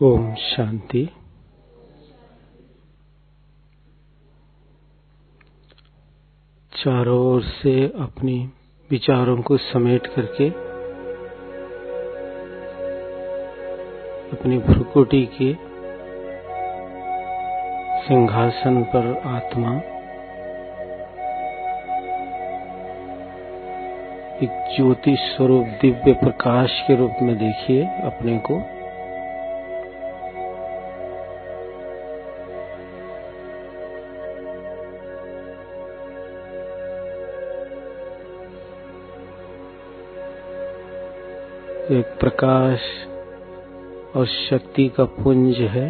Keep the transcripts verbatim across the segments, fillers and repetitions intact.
ओम शांति। चारों ओर से अपनी विचारों को समेट करके अपनी भ्रुकुटी के सिंहासन पर आत्मा एक ज्योति स्वरूप दिव्य प्रकाश के रूप में देखिए अपने को। एक प्रकाश और शक्ति का पुंज है।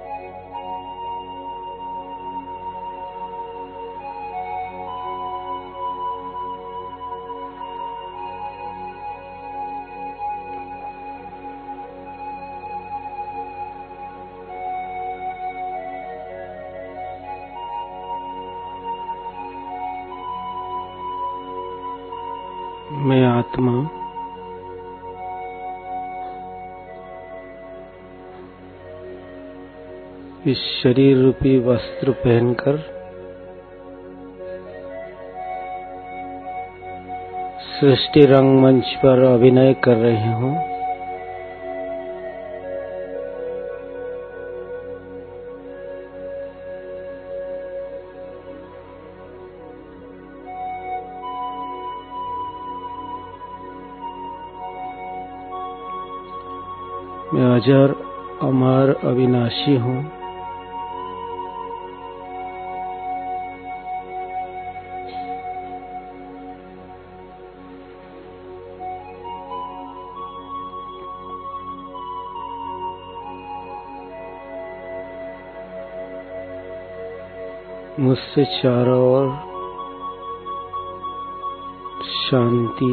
मैं आत्मा इस शरीर रूपी वस्त्र पहनकर सृष्टि रंगमंच पर अभिनय कर रही हूँ। मैं अजर अमर अविनाशी हूँ। मुझसे चारों ओर शांति,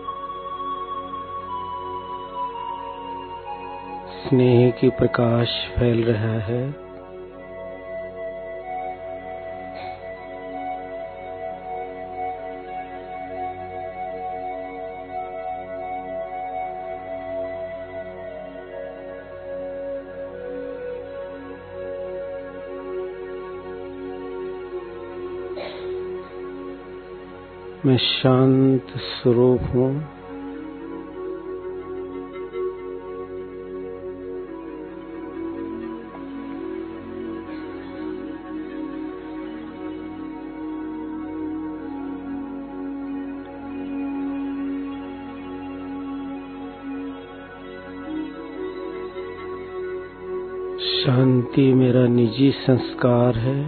स्नेह की प्रकाश फैल रहा है। मैं शांत स्वरूप हूँ। शांति मेरा निजी संस्कार है।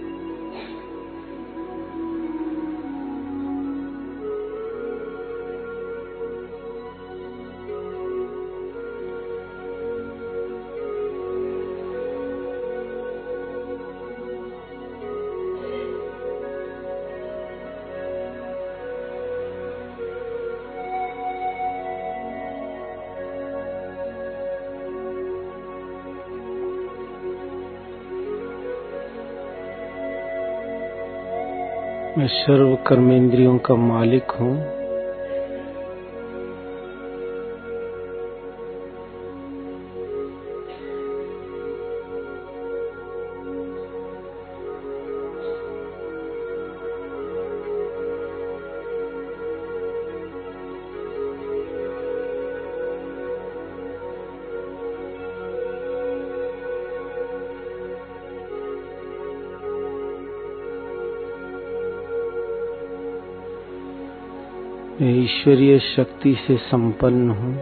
मैं सर्व कर्मेंद्रियों का मालिक हूँ। मैं ईश्वरीय शक्ति से संपन्न हूँ।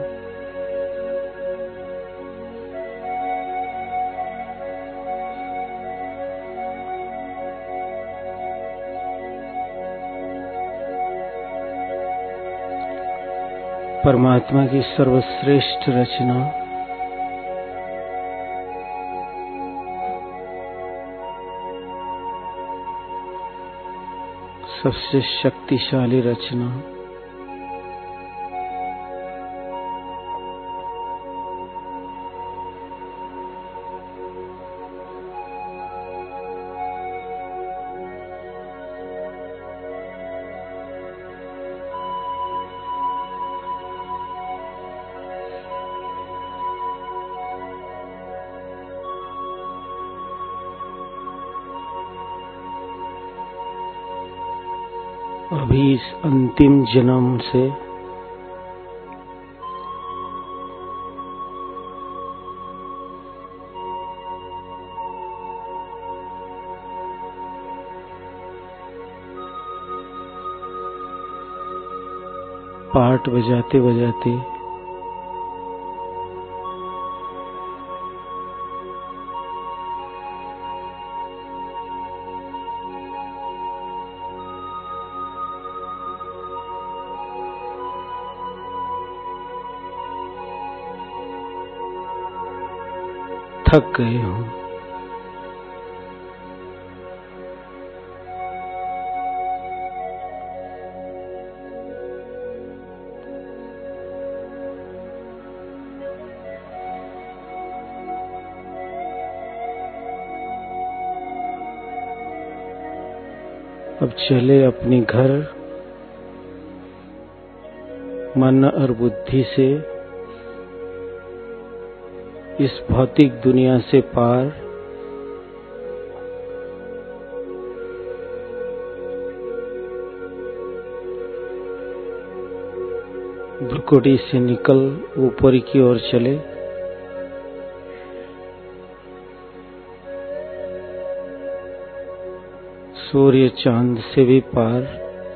परमात्मा की सर्वश्रेष्ठ रचना सबसे शक्तिशाली रचना अभी इस अंतिम जन्म से पाठ बजाते बजाते थक गए हूं। अब चले अपने घर मन और बुद्धि से इस भौतिक दुनिया से पार भ्रुकुटी से निकल ऊपर की ओर चले। सूर्य चांद से भी पार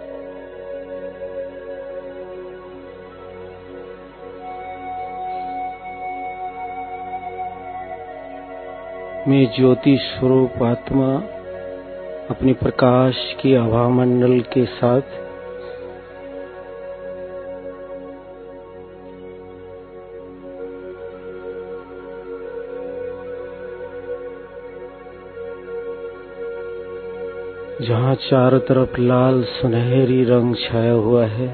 मैं ज्योति स्वरूप आत्मा अपनी प्रकाश की आभा मंडल के साथ जहां चारों तरफ लाल सुनहरी रंग छाया हुआ है,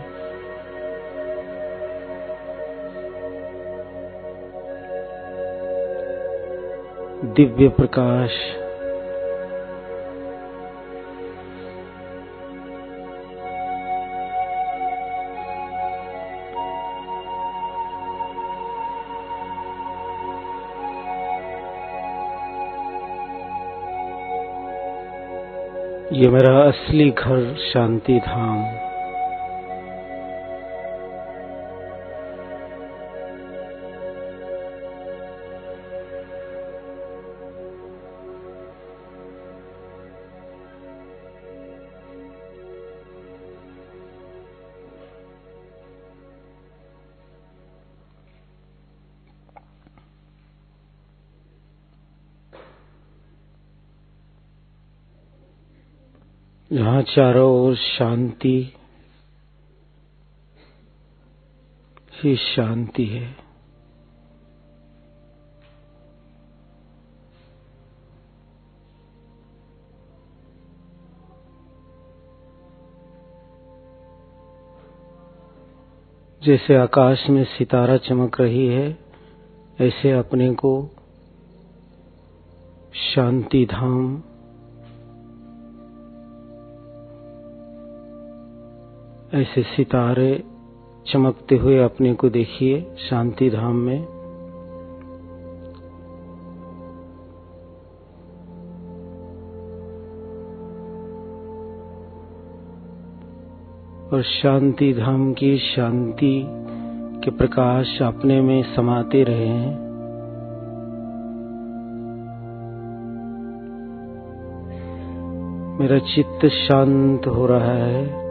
दिव्य प्रकाश ये मेरा असली घर शांति धाम। जहां चारों ओर शांति ही शांति है। जैसे आकाश में सितारा चमक रही है, ऐसे अपने को शांति धाम ऐसे सितारे चमकते हुए अपने को देखिए शांति धाम में। और शांति धाम की शांति के प्रकाश अपने में समाते रहे हैं। मेरा चित्त शांत हो रहा है।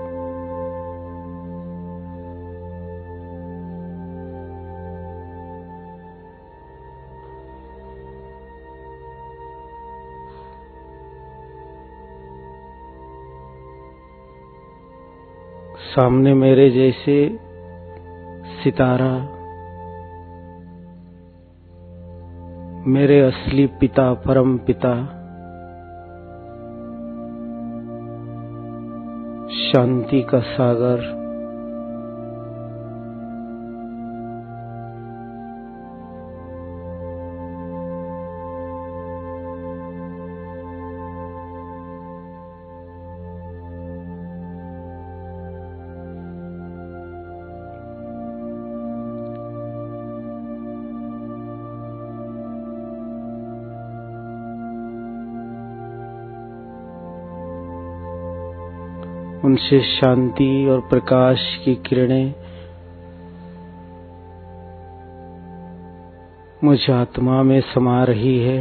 सामने मेरे जैसे सितारा मेरे असली पिता परम पिता शांति का सागर उनसे शांति और प्रकाश की किरणें मुझ आत्मा में समा रही है।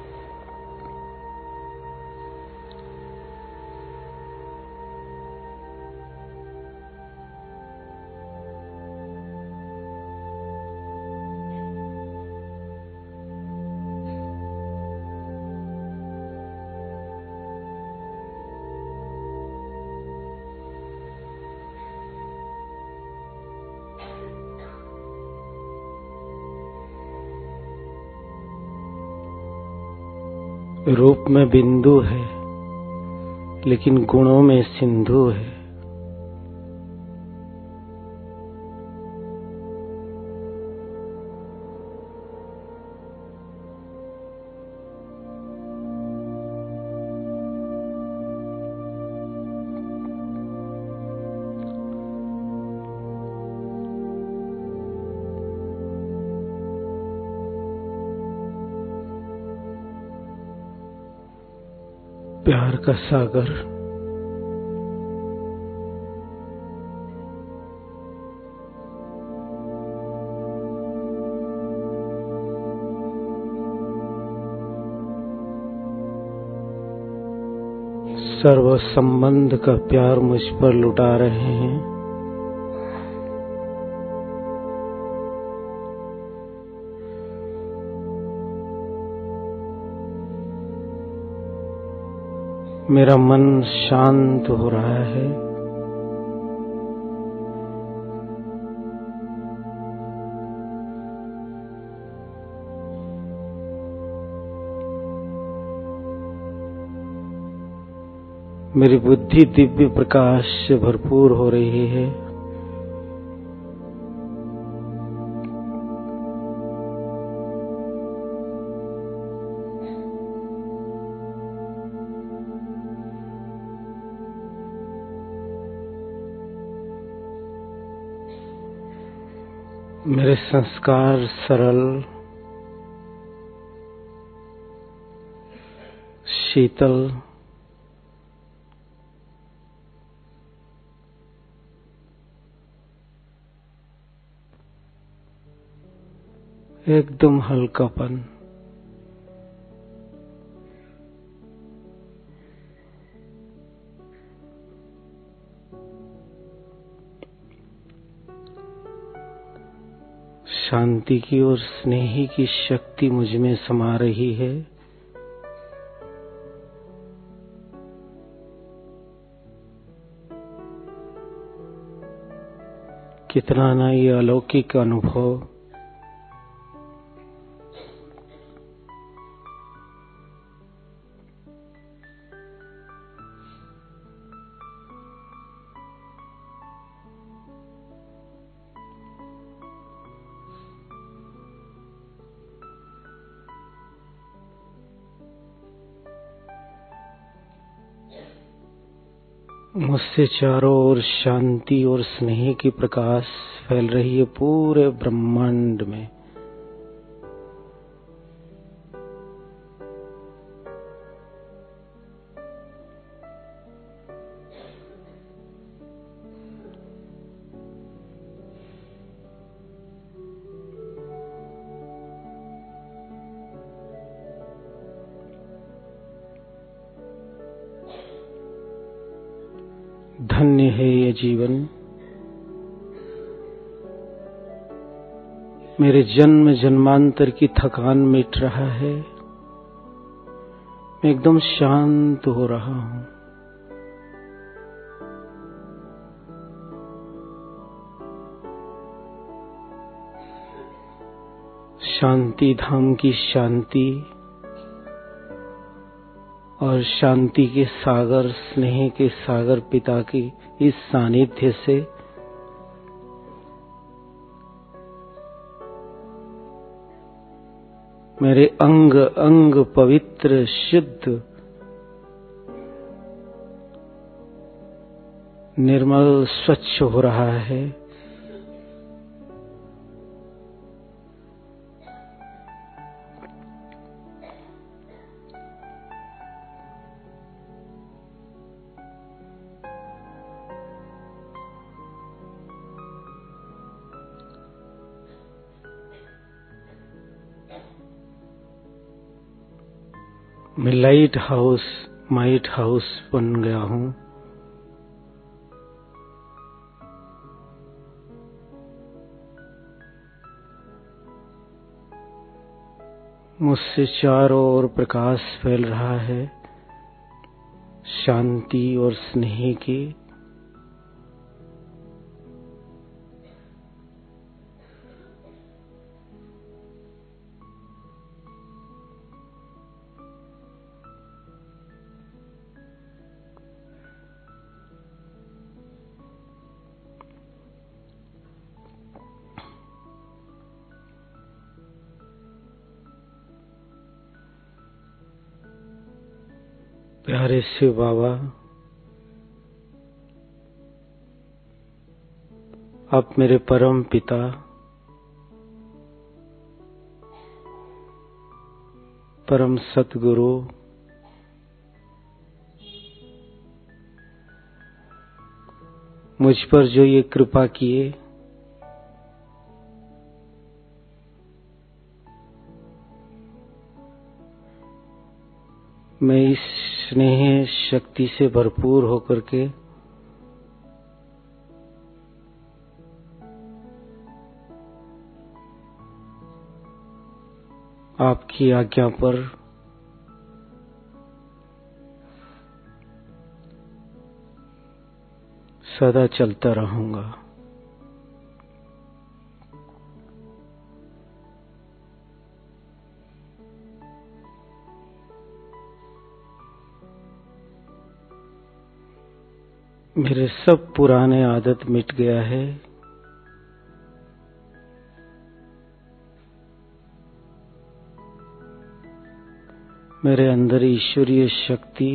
रूप में बिंदु है, लेकिन गुणों में सिंधु है। प्यार का सागर सर्व संबंध का प्यार मुझ पर लुटा रहे हैं। मेरा मन शांत हो रहा है। मेरी बुद्धि दिव्य प्रकाश से भरपूर हो रही है। मेरे संस्कार सरल, शीतल, एकदम हल्कापन। शांति की और स्नेह की शक्ति मुझ में समा रही है। कितना ना ये अलौकिक अनुभव। मुझसे चारों ओर शांति और स्नेह की प्रकाश फैल रही है पूरे ब्रह्मांड में। धन्य है ये जीवन। मेरे जन्म जन्मांतर की थकान मिट रहा है। मैं एकदम शांत हो रहा हूं। शांति धाम की शांति और शांति के सागर, स्नेह के सागर पिता की इस सानिध्य से मेरे अंग अंग पवित्र, शुद्ध, निर्मल, स्वच्छ हो रहा है। मैं लाइट हाउस माइट हाउस बन गया हूं। मुझसे चारों ओर प्रकाश फैल रहा है, शांति और स्नेह की। प्यारे शिव बाबा, आप मेरे परम पिता, परम सतगुरु, मुझ पर जो ये कृपा किए, मैं इस स्नेह शक्ति से भरपूर होकर के आपकी आज्ञा पर सदा चलता रहूंगा। मेरे सब पुराने आदत मिट गया है। मेरे अंदर ईश्वरीय शक्ति,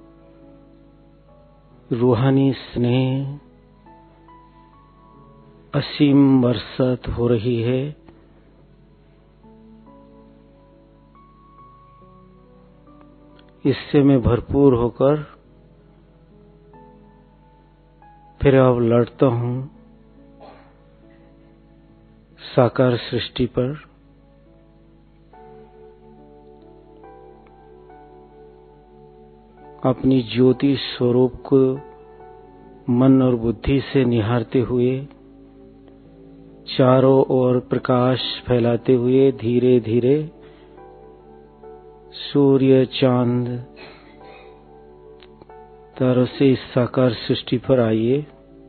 रूहानी स्नेह असीम बरसात हो रही है। इससे मैं भरपूर होकर फिर अब लड़ता हूं साकार सृष्टि पर। अपनी ज्योति स्वरूप को मन और बुद्धि से निहारते हुए, चारों ओर प्रकाश फैलाते हुए धीरे धीरे सूर्य, चांद, तारों से इस साकार सृष्टि पर आइए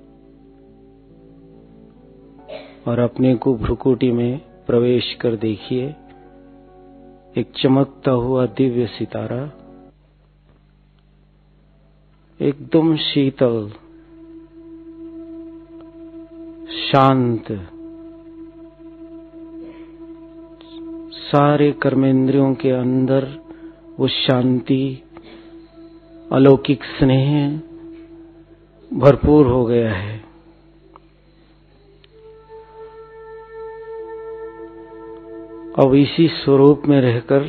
और अपने को भ्रुकुटी में प्रवेश कर देखिए। एक चमकता हुआ दिव्य सितारा, एकदम शीतल, शांत, सारे कर्मेंद्रियों के अंदर वो शांति, अलौकिक स्नेह भरपूर हो गया है। अब इसी स्वरूप में रहकर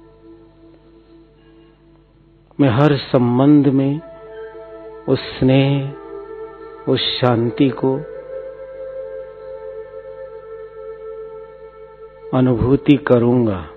मैं हर संबंध में उस स्नेह, उस शांति को अनुभूति करूंगा।